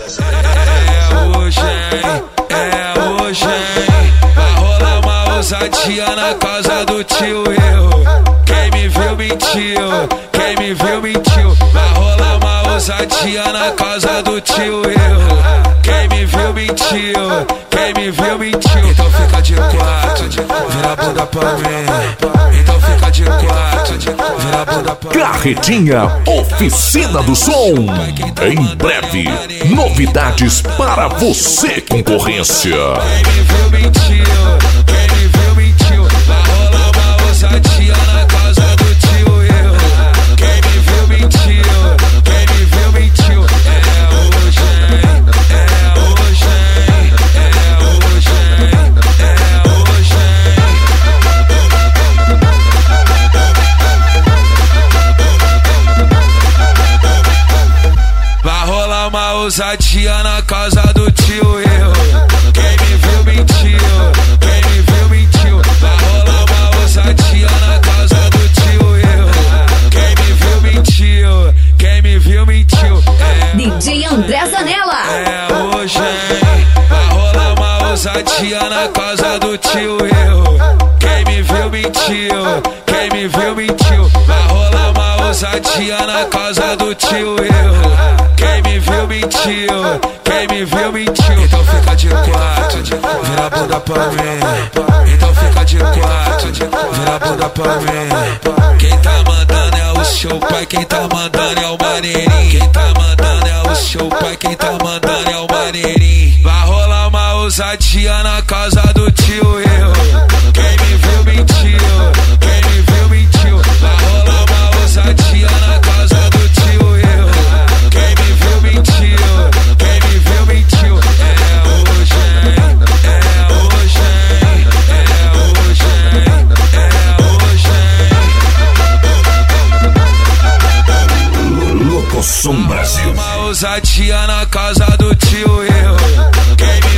hoje, vai rolar uma ousadia na casa do tio eu. Quem me viu mentiu, quem me viu mentiu. Vai rolar uma ousadia na casa do tio eu. Quem me viu mentiu, quem me viu mentiu. Então fica de quatro, vira a bunda pra mim. Então fica de quatro, vira a bunda pra mim. Carretinha Oficina do Som. Em breve, novidades para você, concorrência. Quem me viu mentiu, quem me viu mentiu. Vai rolar uma ousadia na casa do tio eu. Quem me viu mentiu, quem me viu mentiu. Ousadia na casa do tio eu. Quem me viu mentiu, quem me viu mentiu. Vai rolar uma ousadia na casa do tio eu. Quem me viu mentiu, quem me viu mentiu. DJ André Zanella. Hoje, vai rolar uma ousadia na casa do tio eu. Quem me viu mentiu, quem me viu mentiu. Vai rolar uma ousadia na casa do tio eu. Quem me viu mentiu, quem me viu mentiu. Então fica de quatro, vira a bunda pra mim. Então fica de quatro, vira a bunda pra mim. Quem tá mandando é o seu pai, quem tá mandando é o maneirinho. Quem tá mandando é o seu pai, quem tá mandando é o maneirinho. Vai rolar uma ousadia na casa do tio eu. Quem me viu mentiu, quem me viu mentiu. Vai rolar uma ousadia na casa do tio eu. Quem me viu mentiu, quem me viu mentiu. Hoje, Locosom Brasil. Uma ousadia na casa do tio eu. Quem me